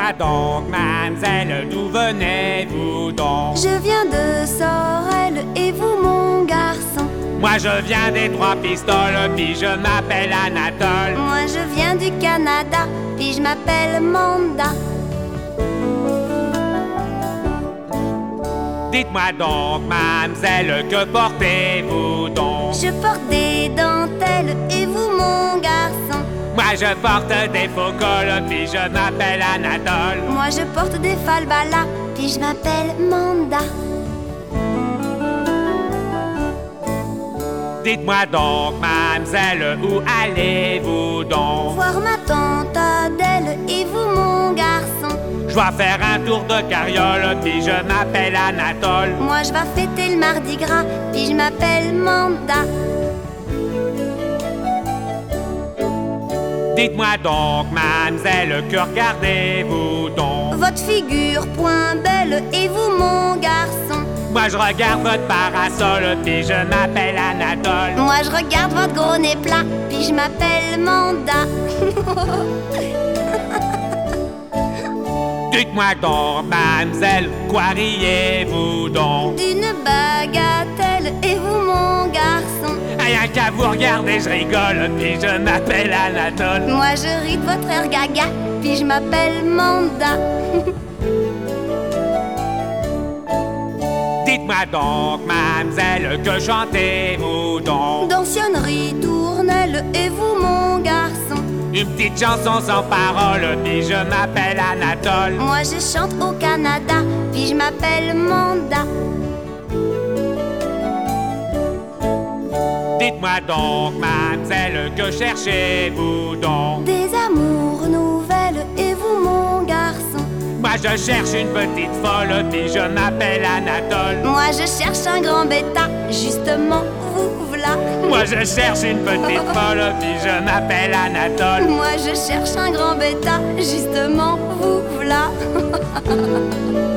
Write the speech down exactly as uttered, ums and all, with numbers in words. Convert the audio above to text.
Dites-moi donc, mademoiselle, d'où venez-vous donc? Je viens de Sorel, et vous, mon garçon? Moi je viens des Trois Pistoles, puis je m'appelle Anatole. Moi je viens du Canada, puis je m'appelle Manda. Dites-moi donc, mademoiselle, que portez-vous donc? Je porte des dentelles, et vous, mon garçon? Moi je porte des faux cols, puis je m'appelle Anatole. Moi je porte des falbalas, puis je m'appelle Manda. Dites-moi donc, mademoiselle, où allez-vous donc? Voir ma tante Adèle, et vous, mon garçon? Je vais faire un tour de carriole, puis je m'appelle Anatole. Moi je vais fêter le Mardi Gras, puis je m'appelle Manda. Dites-moi donc, mademoiselle, que regardez-vous donc? Votre figure point belle, et vous, mon garçon? Moi je regarde votre parasol, puis je m'appelle Anatole. Moi je regarde votre gros nez plat, puis je m'appelle Manda. Dites-moi donc, mademoiselle, quoi riez-vous donc? D'une bagatelle, et vous, mon garçon? Rien qu'à vous regarder, je rigole, puis je m'appelle Anatole. Moi je ris de votre air gaga, puis je m'appelle Manda. Dites-moi donc, mademoiselle, que chantez-vous donc? D'anciennes ritournelles, et vous, mon garçon? Une petite chanson sans parole, puis je m'appelle Anatole. Moi je chante au Canada, puis je m'appelle Manda. Dites-moi donc, mademoiselle, que cherchez-vous donc? Des amours nouvelles, et vous, mon garçon? Moi je cherche une petite folle, puis je m'appelle Anatole. Moi je cherche un grand bêta, justement, vous voilà. Moi je cherche une petite folle, puis je m'appelle Anatole. Moi je cherche un grand bêta, justement, vous voilà.